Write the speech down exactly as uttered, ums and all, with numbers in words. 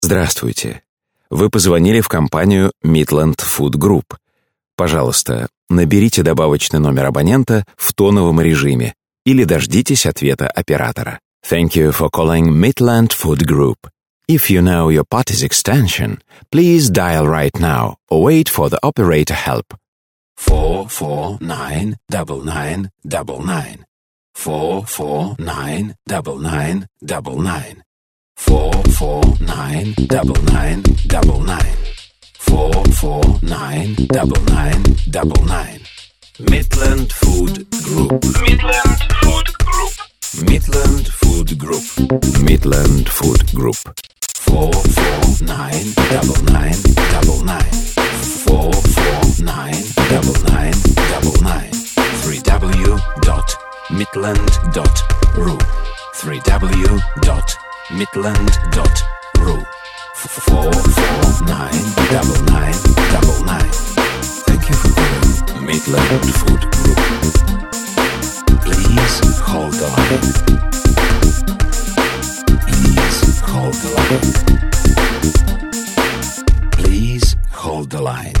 Здравствуйте. Вы позвонили в компанию Midland Food Group. Пожалуйста, наберите добавочный номер абонента в тоновом режиме или дождитесь ответа оператора. Thank you for calling Midland Food Group. If you know your party's extension, please dial right now or wait for the operator help. four four nine nine nine nine nine. four four nine nine nine nine nine. four four nine nine nine nine nine. four four nine nine nine nine nine. Midland Food Group. Midland Food Group. Midland Food Group. Midland Food Group. four four nine nine nine nine nine. four four nine nine nine nine nine. three w dot midland dot r u. three w dot midland dot r u. four four nine nine nine nine nine. Thank you for calling Midland Food Group. Please hold the line. Please hold the line. Please hold the line.